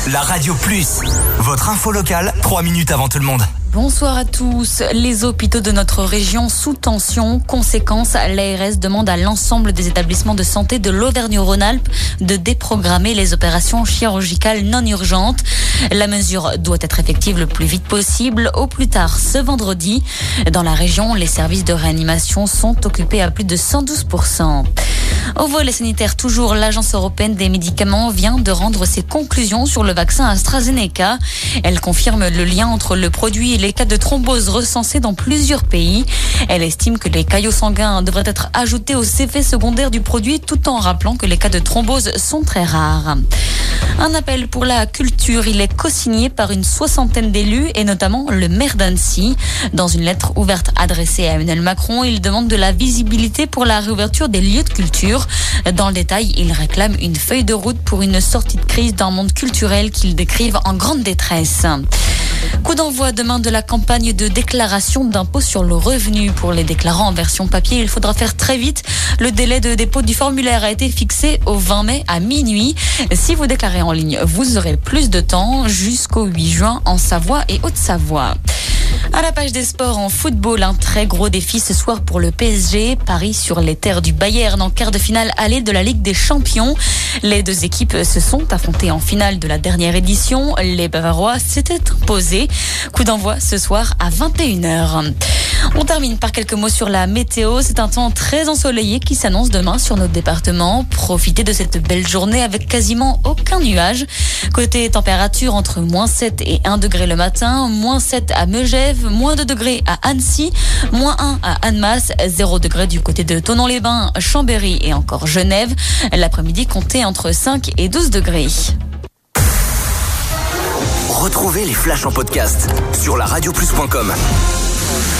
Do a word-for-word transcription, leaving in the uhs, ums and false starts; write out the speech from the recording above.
la Radio Plus. Votre info locale, trois minutes avant tout le monde. Bonsoir à tous. Les hôpitaux de notre région sous tension. Conséquence, l'A R S demande à l'ensemble des établissements de santé de l'Auvergne-Rhône-Alpes de déprogrammer les opérations chirurgicales non urgentes. La mesure doit être effective le plus vite possible, au plus tard ce vendredi. Dans la région, les services de réanimation sont occupés à plus de cent douze pour cent. Au volet sanitaire, toujours, l'Agence européenne des médicaments vient de rendre ses conclusions sur le vaccin AstraZeneca. Elle confirme le lien entre le produit et les cas de thrombose recensés dans plusieurs pays. Elle estime que les caillots sanguins devraient être ajoutés aux effets secondaires du produit, tout en rappelant que les cas de thrombose sont très rares. Un appel pour la culture, il est co-signé par une soixantaine d'élus et notamment le maire d'Annecy. Dans une lettre ouverte adressée à Emmanuel Macron, il demande de la visibilité pour la réouverture des lieux de culture. Dans le détail, il réclame une feuille de route pour une sortie de crise d'un monde culturel qu'il décrive en grande détresse. Coup d'envoi demain de la campagne de déclaration d'impôt sur le revenu. Pour les déclarants en version papier, il faudra faire très vite. Le délai de dépôt du formulaire a été fixé au vingt mai à minuit. Si vous déclarez en ligne, vous aurez plus de temps jusqu'au huit juin en Savoie et Haute-Savoie. À la page des sports en football, un très gros défi ce soir pour le P S G. Paris sur les terres du Bayern en quart de finale aller de la Ligue des Champions. Les deux équipes se sont affrontées en finale de la dernière édition. Les Bavarois s'étaient imposés. Coup d'envoi ce soir à vingt et une heures. On termine par quelques mots sur la météo. C'est un temps très ensoleillé qui s'annonce demain sur notre département. Profitez de cette belle journée avec quasiment aucun nuage. Côté température, entre moins sept et un degré le matin, moins sept à Megève, moins deux degrés à Annecy, moins un à Annemasse, zéro degré du côté de Thonon-les-Bains, Chambéry et encore Genève. L'après-midi, comptez entre cinq et douze degrés. Retrouvez les flashs en podcast sur la radio plus point com.